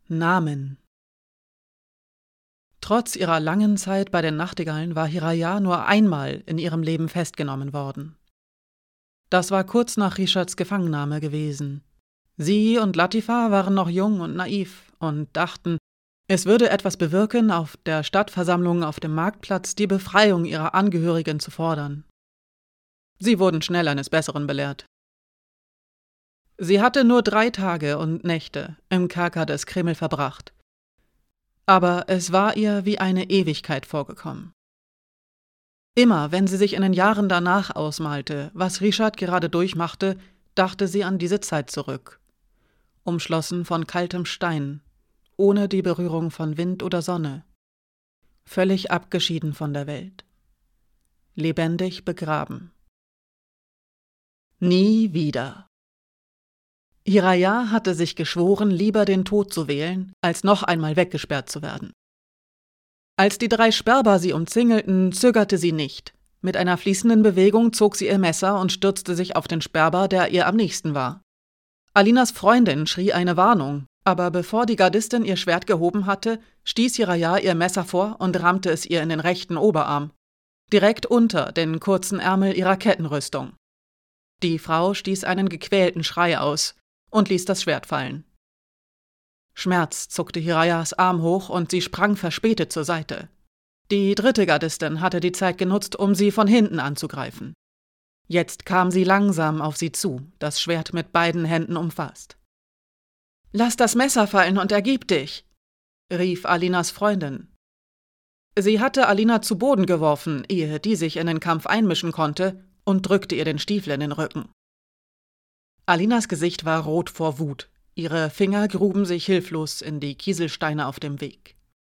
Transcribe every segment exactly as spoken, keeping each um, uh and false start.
Namen. Trotz ihrer langen Zeit bei den Nachtigallen war Hiraja nur einmal in ihrem Leben festgenommen worden. Das war kurz nach Rishads Gefangennahme gewesen. Sie und Latifa waren noch jung und naiv und dachten, es würde etwas bewirken, auf der Stadtversammlung auf dem Marktplatz die Befreiung ihrer Angehörigen zu fordern. Sie wurden schnell eines Besseren belehrt. Sie hatte nur drei Tage und Nächte im Kerker des Kreml verbracht. Aber es war ihr wie eine Ewigkeit vorgekommen. Immer, wenn sie sich in den Jahren danach ausmalte, was Rishad gerade durchmachte, dachte sie an diese Zeit zurück. Umschlossen von kaltem Stein, ohne die Berührung von Wind oder Sonne. Völlig abgeschieden von der Welt. Lebendig begraben. Nie wieder. Hiraja hatte sich geschworen, lieber den Tod zu wählen, als noch einmal weggesperrt zu werden. Als die drei Sperber sie umzingelten, zögerte sie nicht. Mit einer fließenden Bewegung zog sie ihr Messer und stürzte sich auf den Sperber, der ihr am nächsten war. Alinas Freundin schrie eine Warnung, aber bevor die Gardistin ihr Schwert gehoben hatte, stieß Hiraja ihr Messer vor und rammte es ihr in den rechten Oberarm, direkt unter den kurzen Ärmel ihrer Kettenrüstung. Die Frau stieß einen gequälten Schrei aus und ließ das Schwert fallen. Schmerz zuckte Hirajas Arm hoch und sie sprang verspätet zur Seite. Die dritte Gardistin hatte die Zeit genutzt, um sie von hinten anzugreifen. Jetzt kam sie langsam auf sie zu, das Schwert mit beiden Händen umfasst. »Lass das Messer fallen und ergib dich«, rief Alinas Freundin. Sie hatte Alina zu Boden geworfen, ehe die sich in den Kampf einmischen konnte, und drückte ihr den Stiefel in den Rücken. Alinas Gesicht war rot vor Wut. Ihre Finger gruben sich hilflos in die Kieselsteine auf dem Weg.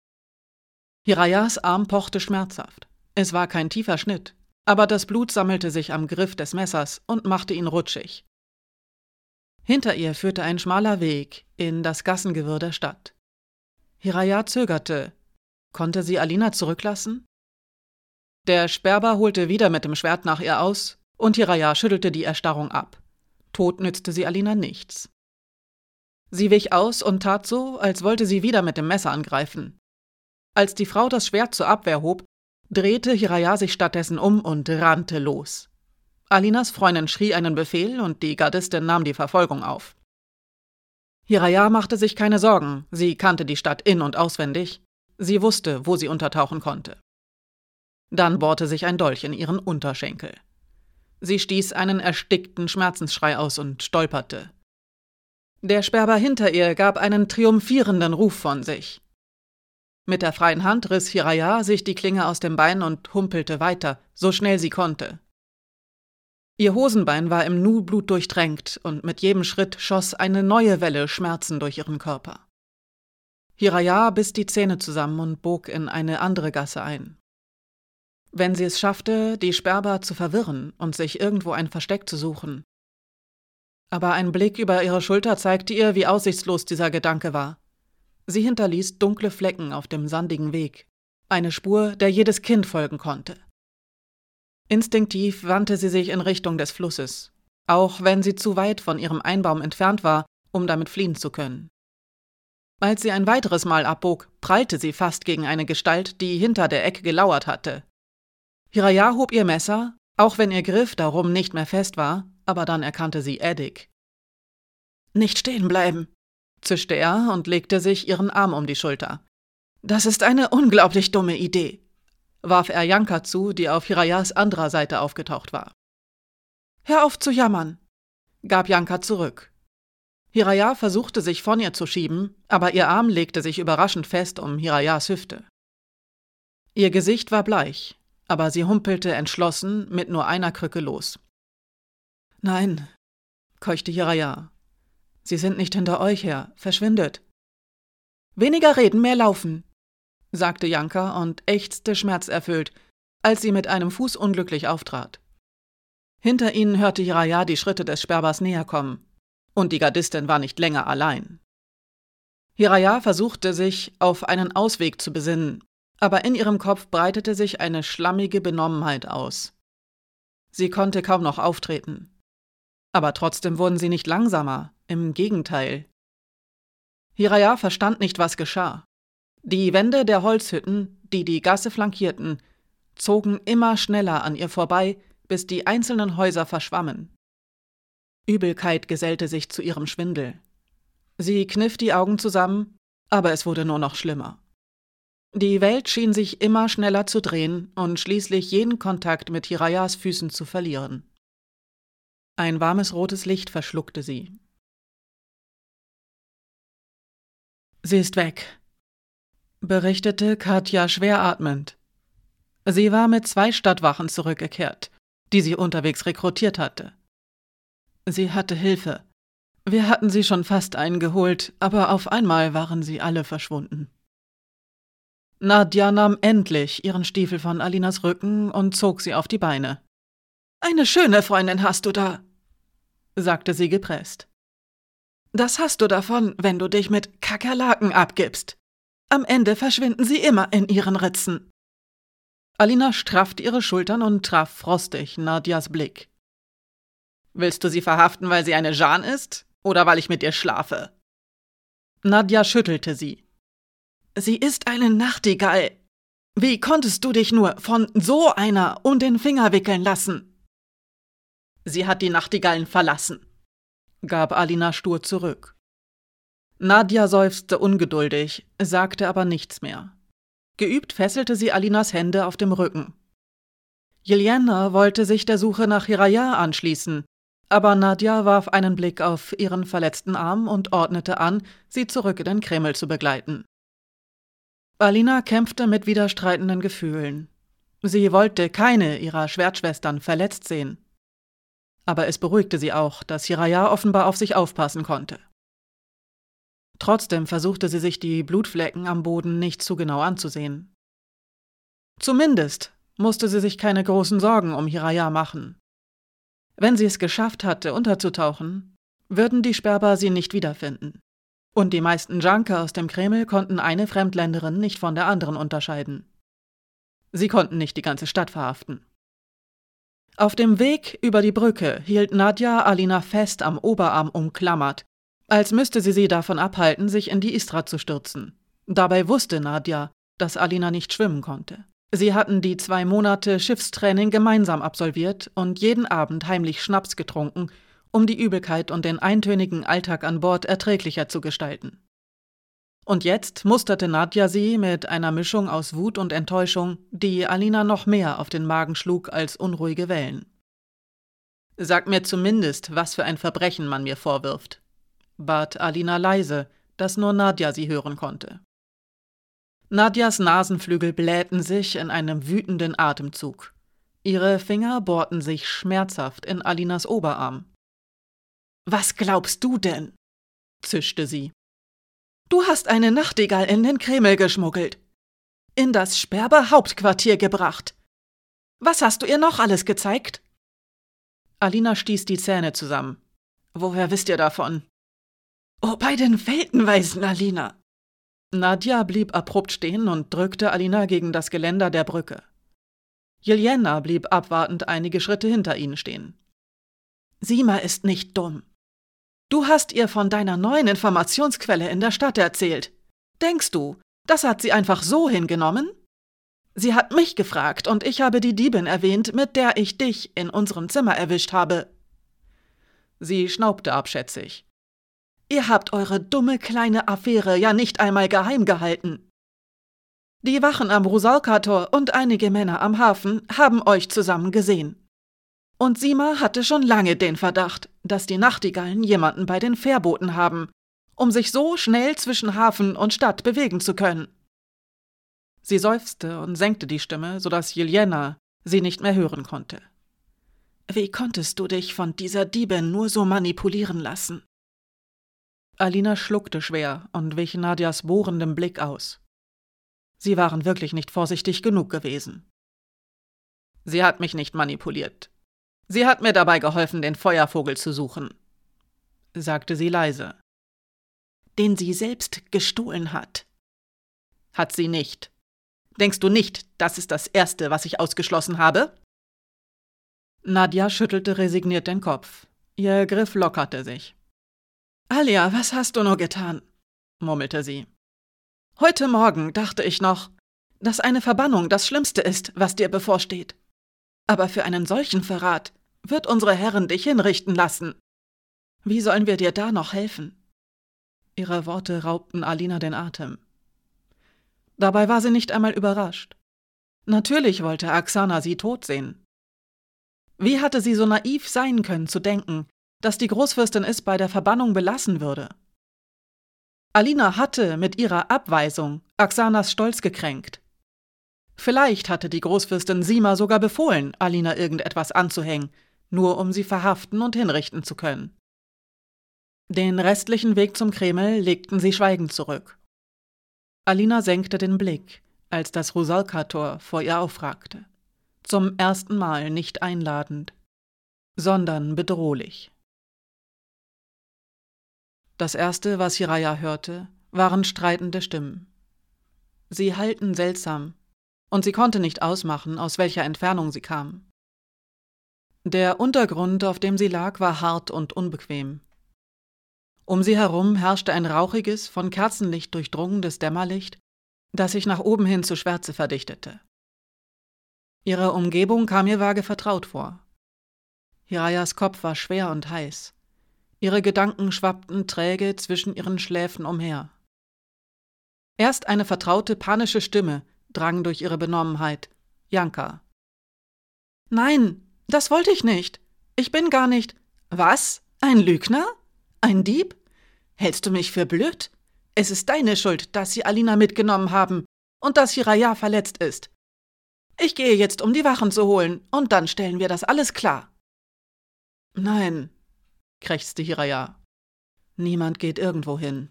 Hirajas Arm pochte schmerzhaft. Es war kein tiefer Schnitt, aber das Blut sammelte sich am Griff des Messers und machte ihn rutschig. Hinter ihr führte ein schmaler Weg in das Gassengewirr der Stadt. Hiraja zögerte. Konnte sie Alina zurücklassen? Der Sperber holte wieder mit dem Schwert nach ihr aus, und Hiraja schüttelte die Erstarrung ab. Tot nützte sie Alina nichts. Sie wich aus und tat so, als wollte sie wieder mit dem Messer angreifen. Als die Frau das Schwert zur Abwehr hob, drehte Hiraja sich stattdessen um und rannte los. Alinas Freundin schrie einen Befehl und die Gardistin nahm die Verfolgung auf. Hiraja machte sich keine Sorgen, sie kannte die Stadt in- und auswendig. Sie wusste, wo sie untertauchen konnte. Dann bohrte sich ein Dolch in ihren Unterschenkel. Sie stieß einen erstickten Schmerzensschrei aus und stolperte. Der Sperber hinter ihr gab einen triumphierenden Ruf von sich. Mit der freien Hand riss Hiraja sich die Klinge aus dem Bein und humpelte weiter, so schnell sie konnte. Ihr Hosenbein war im Nu Blut durchtränkt und mit jedem Schritt schoss eine neue Welle Schmerzen durch ihren Körper. Hiraja biss die Zähne zusammen und bog in eine andere Gasse ein. Wenn sie es schaffte, die Sperber zu verwirren und sich irgendwo ein Versteck zu suchen. Aber ein Blick über ihre Schulter zeigte ihr, wie aussichtslos dieser Gedanke war. Sie hinterließ dunkle Flecken auf dem sandigen Weg, eine Spur, der jedes Kind folgen konnte. Instinktiv wandte sie sich in Richtung des Flusses, auch wenn sie zu weit von ihrem Einbaum entfernt war, um damit fliehen zu können. Als sie ein weiteres Mal abbog, prallte sie fast gegen eine Gestalt, die hinter der Ecke gelauert hatte. Hiraja hob ihr Messer, auch wenn ihr Griff darum nicht mehr fest war, aber dann erkannte sie Edik. »Nicht stehen bleiben«, zischte er und legte sich ihren Arm um die Schulter. »Das ist eine unglaublich dumme Idee«, warf er Janka zu, die auf Hirajas anderer Seite aufgetaucht war. »Hör auf zu jammern«, gab Janka zurück. Hiraja versuchte sich von ihr zu schieben, aber ihr Arm legte sich überraschend fest um Hirajas Hüfte. Ihr Gesicht war bleich, aber sie humpelte entschlossen mit nur einer Krücke los. »Nein«, keuchte Hiraja. »Sie sind nicht hinter euch her. Verschwindet.« »Weniger reden, mehr laufen«, sagte Janka und ächzte schmerzerfüllt, als sie mit einem Fuß unglücklich auftrat. Hinter ihnen hörte Hiraja die Schritte des Sperbers näher kommen, und die Gardistin war nicht länger allein. Hiraja versuchte sich auf einen Ausweg zu besinnen, aber in ihrem Kopf breitete sich eine schlammige Benommenheit aus. Sie konnte kaum noch auftreten. Aber trotzdem wurden sie nicht langsamer, im Gegenteil. Hiraya verstand nicht, was geschah. Die Wände der Holzhütten, die die Gasse flankierten, zogen immer schneller an ihr vorbei, bis die einzelnen Häuser verschwammen. Übelkeit gesellte sich zu ihrem Schwindel. Sie kniff die Augen zusammen, aber es wurde nur noch schlimmer. Die Welt schien sich immer schneller zu drehen und schließlich jeden Kontakt mit Hirayas Füßen zu verlieren. Ein warmes rotes Licht verschluckte sie. »Sie ist weg«, berichtete Katja schwer atmend. Sie war mit zwei Stadtwachen zurückgekehrt, die sie unterwegs rekrutiert hatte. Sie hatte Hilfe. Wir hatten sie schon fast eingeholt, aber auf einmal waren sie alle verschwunden. Nadja nahm endlich ihren Stiefel von Alinas Rücken und zog sie auf die Beine. »Eine schöne Freundin hast du da«, sagte sie gepresst. »Das hast du davon, wenn du dich mit Kakerlaken abgibst. Am Ende verschwinden sie immer in ihren Ritzen.« Alina straffte ihre Schultern und traf frostig Nadjas Blick. »Willst du sie verhaften, weil sie eine Jan ist, oder weil ich mit ihr schlafe?« Nadja schüttelte sie. »Sie ist eine Nachtigall. Wie konntest du dich nur von so einer um den Finger wickeln lassen?« »Sie hat die Nachtigallen verlassen«, gab Alina stur zurück. Nadja seufzte ungeduldig, sagte aber nichts mehr. Geübt fesselte sie Alinas Hände auf dem Rücken. Jelena wollte sich der Suche nach Hiraya anschließen, aber Nadja warf einen Blick auf ihren verletzten Arm und ordnete an, sie zurück in den Kreml zu begleiten. Alina kämpfte mit widerstreitenden Gefühlen. Sie wollte keine ihrer Schwertschwestern verletzt sehen. Aber es beruhigte sie auch, dass Hiraya offenbar auf sich aufpassen konnte. Trotzdem versuchte sie sich die Blutflecken am Boden nicht zu genau anzusehen. Zumindest musste sie sich keine großen Sorgen um Hiraya machen. Wenn sie es geschafft hatte, unterzutauchen, würden die Sperber sie nicht wiederfinden. Und die meisten Junker aus dem Kreml konnten eine Fremdländerin nicht von der anderen unterscheiden. Sie konnten nicht die ganze Stadt verhaften. Auf dem Weg über die Brücke hielt Nadja Alina fest am Oberarm umklammert, als müsste sie sie davon abhalten, sich in die Istra zu stürzen. Dabei wusste Nadja, dass Alina nicht schwimmen konnte. Sie hatten die zwei Monate Schiffstraining gemeinsam absolviert und jeden Abend heimlich Schnaps getrunken, um die Übelkeit und den eintönigen Alltag an Bord erträglicher zu gestalten. Und jetzt musterte Nadja sie mit einer Mischung aus Wut und Enttäuschung, die Alina noch mehr auf den Magen schlug als unruhige Wellen. »Sag mir zumindest, was für ein Verbrechen man mir vorwirft«, bat Alina leise, dass nur Nadja sie hören konnte. Nadjas Nasenflügel blähten sich in einem wütenden Atemzug. Ihre Finger bohrten sich schmerzhaft in Alinas Oberarm. »Was glaubst du denn?«, zischte sie. »Du hast eine Nachtigall in den Kreml geschmuggelt, in das Sperber-Hauptquartier gebracht. Was hast du ihr noch alles gezeigt?« Alina stieß die Zähne zusammen. »Woher wisst ihr davon?« »Oh, bei den Weltenweisen, Alina!« Nadja blieb abrupt stehen und drückte Alina gegen das Geländer der Brücke. Jelena blieb abwartend einige Schritte hinter ihnen stehen. »Sima ist nicht dumm. Du hast ihr von deiner neuen Informationsquelle in der Stadt erzählt. Denkst du, das hat sie einfach so hingenommen? Sie hat mich gefragt und ich habe die Diebin erwähnt, mit der ich dich in unserem Zimmer erwischt habe.« Sie schnaubte abschätzig. »Ihr habt eure dumme kleine Affäre ja nicht einmal geheim gehalten. Die Wachen am Rusalka-Tor und einige Männer am Hafen haben euch zusammen gesehen. Und Sima hatte schon lange den Verdacht, dass die Nachtigallen jemanden bei den Fährbooten haben, um sich so schnell zwischen Hafen und Stadt bewegen zu können.« Sie seufzte und senkte die Stimme, sodass Jelena sie nicht mehr hören konnte. »Wie konntest du dich von dieser Diebin nur so manipulieren lassen?« Alina schluckte schwer und wich Nadjas bohrendem Blick aus. Sie waren wirklich nicht vorsichtig genug gewesen. »Sie hat mich nicht manipuliert. Sie hat mir dabei geholfen, den Feuervogel zu suchen«, sagte sie leise. »Den sie selbst gestohlen hat.« »Hat sie nicht. Denkst du nicht, das ist das Erste, was ich ausgeschlossen habe?« Nadja schüttelte resigniert den Kopf. Ihr Griff lockerte sich. »Alia, was hast du nur getan? murmelte sie. »Heute Morgen dachte ich noch, dass eine Verbannung das Schlimmste ist, was dir bevorsteht. Aber für einen solchen Verrat wird unsere Herrin dich hinrichten lassen. Wie sollen wir dir da noch helfen?« Ihre Worte raubten Alina den Atem. Dabei war sie nicht einmal überrascht. Natürlich wollte Aksana sie tot sehen. Wie hatte sie so naiv sein können, zu denken, dass die Großfürstin es bei der Verbannung belassen würde? Alina hatte mit ihrer Abweisung Aksanas Stolz gekränkt. Vielleicht hatte die Großfürstin Sima sogar befohlen, Alina irgendetwas anzuhängen, nur um sie verhaften und hinrichten zu können. Den restlichen Weg zum Kreml legten sie schweigend zurück. Alina senkte den Blick, als das Rusalka-Tor vor ihr aufragte. Zum ersten Mal nicht einladend, sondern bedrohlich. Das Erste, was Jiraiya hörte, waren streitende Stimmen. Sie hallten seltsam, und sie konnte nicht ausmachen, aus welcher Entfernung sie kamen. Der Untergrund, auf dem sie lag, war hart und unbequem. Um sie herum herrschte ein rauchiges, von Kerzenlicht durchdrungenes Dämmerlicht, das sich nach oben hin zu Schwärze verdichtete. Ihre Umgebung kam ihr vage vertraut vor. Jiraiyas Kopf war schwer und heiß. Ihre Gedanken schwappten träge zwischen ihren Schläfen umher. Erst eine vertraute, panische Stimme drang durch ihre Benommenheit. Janka. »Nein, das wollte ich nicht. Ich bin gar nicht...« »Was? Ein Lügner? Ein Dieb? Hältst du mich für blöd? Es ist deine Schuld, dass sie Alina mitgenommen haben und dass Jiraiya verletzt ist. Ich gehe jetzt, um die Wachen zu holen, und dann stellen wir das alles klar.« »Nein«, krächzte Jiraiya. »Niemand geht irgendwo hin.«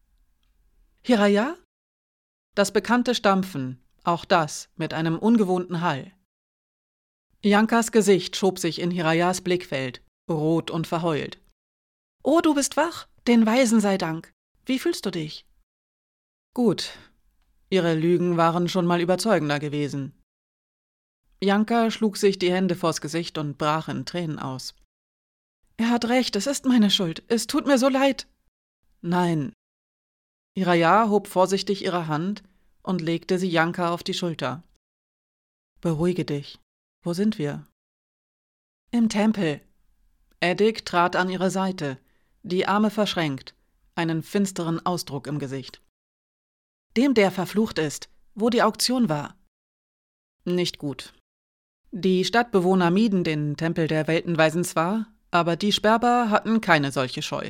»Jiraiya?« Das bekannte Stampfen, auch das mit einem ungewohnten Hall. Jankas Gesicht schob sich in Jiraiyas Blickfeld, rot und verheult. »Oh, du bist wach? Den Weisen sei Dank. Wie fühlst du dich?« »Gut.« Ihre Lügen waren schon mal überzeugender gewesen. Janka schlug sich die Hände vors Gesicht und brach in Tränen aus. »Er hat recht, es ist meine Schuld. Es tut mir so leid.« »Nein.« Jiraiya hob vorsichtig ihre Hand und legte sie Janka auf die Schulter. »Beruhige dich. Wo sind wir?« »Im Tempel.« Eddik trat an ihre Seite, die Arme verschränkt, einen finsteren Ausdruck im Gesicht. »Dem, der verflucht ist, wo die Auktion war.« Nicht gut. Die Stadtbewohner mieden den Tempel der Weltenweisen zwar, aber die Sperber hatten keine solche Scheu.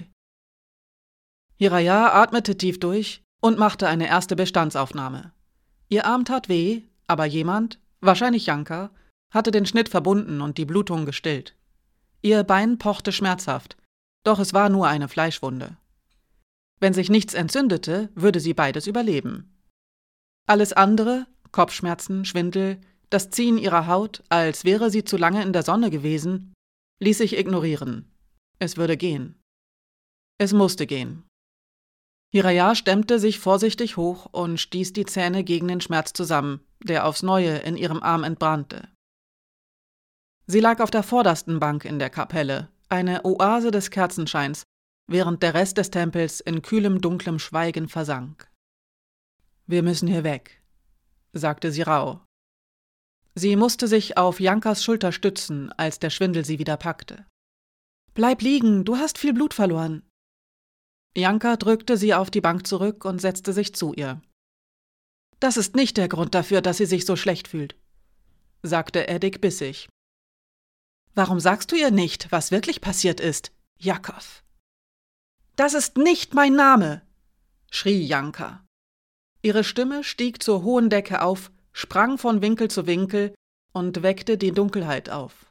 Jiraiya atmete tief durch und machte eine erste Bestandsaufnahme. Ihr Arm tat weh, aber jemand, wahrscheinlich Janka, hatte den Schnitt verbunden und die Blutung gestillt. Ihr Bein pochte schmerzhaft, doch es war nur eine Fleischwunde. Wenn sich nichts entzündete, würde sie beides überleben. Alles andere, Kopfschmerzen, Schwindel, das Ziehen ihrer Haut, als wäre sie zu lange in der Sonne gewesen, ließ sich ignorieren. Es würde gehen. Es musste gehen. Jiraiya stemmte sich vorsichtig hoch und stieß die Zähne gegen den Schmerz zusammen, der aufs Neue in ihrem Arm entbrannte. Sie lag auf der vordersten Bank in der Kapelle, eine Oase des Kerzenscheins, während der Rest des Tempels in kühlem, dunklem Schweigen versank. »Wir müssen hier weg«, sagte sie rauh. Sie musste sich auf Jankas Schulter stützen, als der Schwindel sie wieder packte. »Bleib liegen, du hast viel Blut verloren.« Janka drückte sie auf die Bank zurück und setzte sich zu ihr. »Das ist nicht der Grund dafür, dass sie sich so schlecht fühlt«, sagte Eddik bissig. »Warum sagst du ihr nicht, was wirklich passiert ist, Jakov?« »Das ist nicht mein Name«, schrie Janka. Ihre Stimme stieg zur hohen Decke auf, sprang von Winkel zu Winkel und weckte die Dunkelheit auf.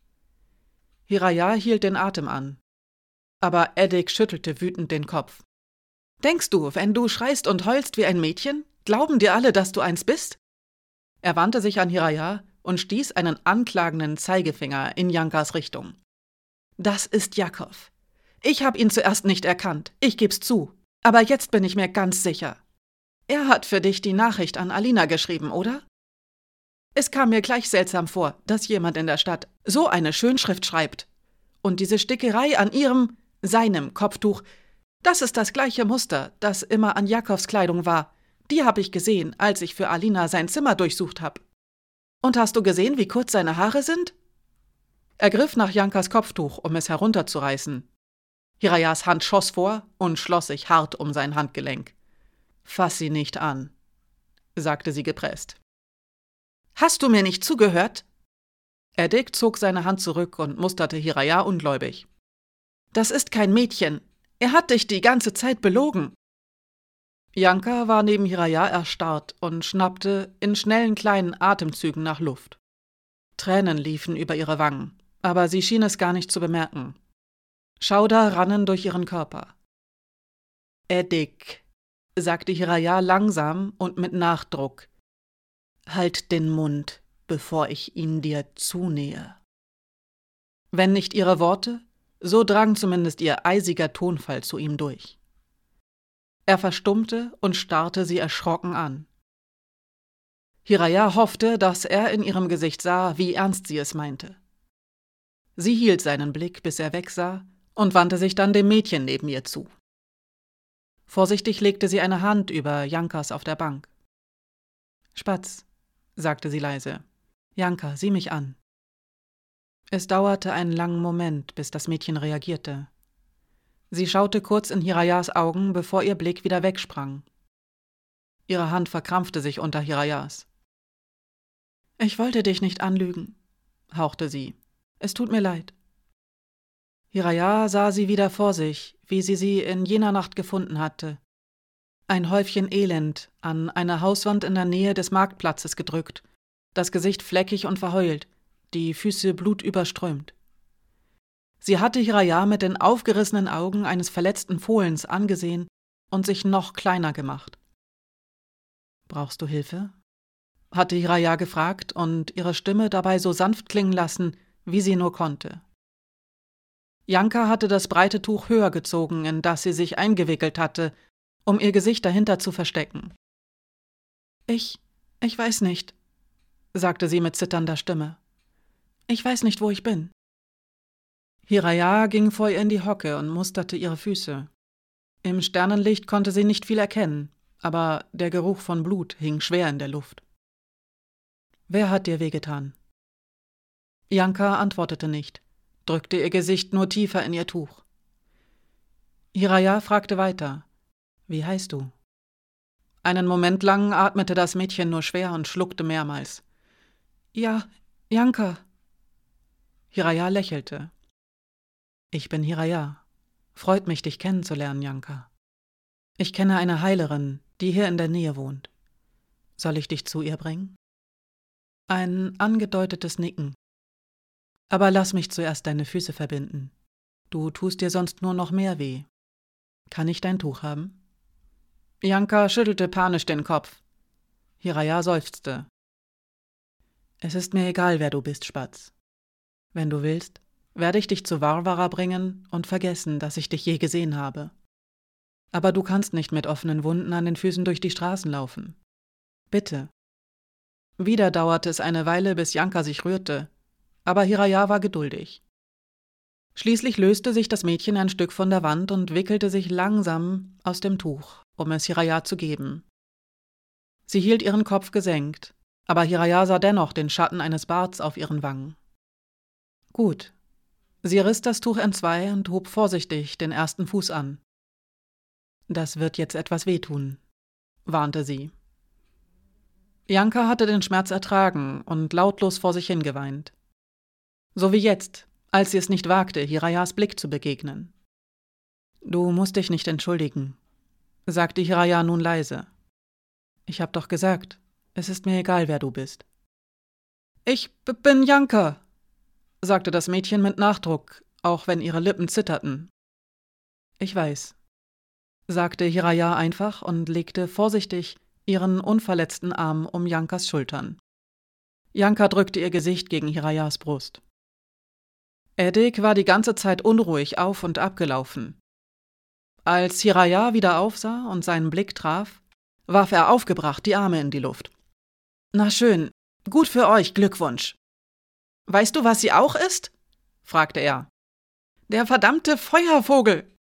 Jiraiya hielt den Atem an. Aber Eddik schüttelte wütend den Kopf. »Denkst du, wenn du schreist und heulst wie ein Mädchen, glauben dir alle, dass du eins bist?« Er wandte sich an Jiraiya und stieß einen anklagenden Zeigefinger in Jankas Richtung. »Das ist Jakov. Ich habe ihn zuerst nicht erkannt, ich geb's zu. Aber jetzt bin ich mir ganz sicher. Er hat für dich die Nachricht an Alina geschrieben, oder? Es kam mir gleich seltsam vor, dass jemand in der Stadt so eine Schönschrift schreibt. Und diese Stickerei an ihrem, seinem Kopftuch, Das ist das gleiche Muster, das immer an Jakobs Kleidung war. Die habe ich gesehen, als ich für Alina sein Zimmer durchsucht habe. Und hast du gesehen, wie kurz seine Haare sind?« Er griff nach Jankas Kopftuch, um es herunterzureißen. Hirajas Hand schoss vor und schloss sich hart um sein Handgelenk. »Fass sie nicht an«, sagte sie gepresst. »Hast du mir nicht zugehört?« Edik zog seine Hand zurück und musterte Hiraja ungläubig. »Das ist kein Mädchen. Er hat dich die ganze Zeit belogen.« Janka war neben Hiraja erstarrt und schnappte in schnellen kleinen Atemzügen nach Luft. Tränen liefen über ihre Wangen, aber sie schien es gar nicht zu bemerken. Schauder rannen durch ihren Körper. »Edik«, sagte Hiraja langsam und mit Nachdruck, »halt den Mund, bevor ich ihn dir zunähe.« Wenn nicht ihre Worte, so drang zumindest ihr eisiger Tonfall zu ihm durch. Er verstummte und starrte sie erschrocken an. Hiraja hoffte, dass er in ihrem Gesicht sah, wie ernst sie es meinte. Sie hielt seinen Blick, bis er wegsah, und wandte sich dann dem Mädchen neben ihr zu. Vorsichtig legte sie eine Hand über Jankas auf der Bank. »Spatz«, sagte sie leise, »Janka, sieh mich an.« Es dauerte einen langen Moment, bis das Mädchen reagierte. Sie schaute kurz in Hirajas Augen, bevor ihr Blick wieder wegsprang. Ihre Hand verkrampfte sich unter Hirajas. »Ich wollte dich nicht anlügen«, hauchte sie. »Es tut mir leid.« Hiraja sah sie wieder vor sich, wie sie sie in jener Nacht gefunden hatte. Ein Häufchen Elend, an eine Hauswand in der Nähe des Marktplatzes gedrückt, das Gesicht fleckig und verheult, die Füße blutüberströmt. Sie hatte Hiraja mit den aufgerissenen Augen eines verletzten Fohlens angesehen und sich noch kleiner gemacht. »Brauchst du Hilfe?« hatte Hiraja gefragt und ihre Stimme dabei so sanft klingen lassen, wie sie nur konnte. Janka hatte das breite Tuch höher gezogen, in das sie sich eingewickelt hatte, um ihr Gesicht dahinter zu verstecken. »Ich, ich weiß nicht«, sagte sie mit zitternder Stimme. »Ich weiß nicht, wo ich bin.« Hiraja ging vor ihr in die Hocke und musterte ihre Füße. Im Sternenlicht konnte sie nicht viel erkennen, aber der Geruch von Blut hing schwer in der Luft. »Wer hat dir wehgetan?« Janka antwortete nicht, drückte ihr Gesicht nur tiefer in ihr Tuch. Hiraja fragte weiter, »Wie heißt du?« Einen Moment lang atmete das Mädchen nur schwer und schluckte mehrmals. »Ja, Janka.« Hiraja lächelte. »Ich bin Hiraja. Freut mich, dich kennenzulernen, Janka. Ich kenne eine Heilerin, die hier in der Nähe wohnt. Soll ich dich zu ihr bringen?« Ein angedeutetes Nicken. »Aber lass mich zuerst deine Füße verbinden. Du tust dir sonst nur noch mehr weh. Kann ich dein Tuch haben?« Janka schüttelte panisch den Kopf. Hiraja seufzte. »Es ist mir egal, wer du bist, Spatz. Wenn du willst, werde ich dich zu Varvara bringen und vergessen, dass ich dich je gesehen habe. Aber du kannst nicht mit offenen Wunden an den Füßen durch die Straßen laufen. Bitte.« Wieder dauerte es eine Weile, bis Janka sich rührte, aber Hiraja war geduldig. Schließlich löste sich das Mädchen ein Stück von der Wand und wickelte sich langsam aus dem Tuch, um es Hiraja zu geben. Sie hielt ihren Kopf gesenkt, aber Hiraja sah dennoch den Schatten eines Barts auf ihren Wangen. »Gut.« Sie riss das Tuch entzwei und hob vorsichtig den ersten Fuß an. »Das wird jetzt etwas wehtun«, warnte sie. Janka hatte den Schmerz ertragen und lautlos vor sich hingeweint. So wie jetzt, als sie es nicht wagte, Hirajas Blick zu begegnen. »Du musst dich nicht entschuldigen«, sagte Hiraja nun leise. »Ich hab doch gesagt, es ist mir egal, wer du bist.« »Ich b- bin Janka«, sagte das Mädchen mit Nachdruck, auch wenn ihre Lippen zitterten. »Ich weiß«, sagte Hiraja einfach und legte vorsichtig ihren unverletzten Arm um Jankas Schultern. Janka drückte ihr Gesicht gegen Hirajas Brust. Edik war die ganze Zeit unruhig auf und ab gelaufen. Als Hiraja wieder aufsah und seinen Blick traf, warf er aufgebracht die Arme in die Luft. »Na schön, gut für euch, Glückwunsch!« »Weißt du, was sie auch ist?« fragte er. »Der verdammte Feuervogel!«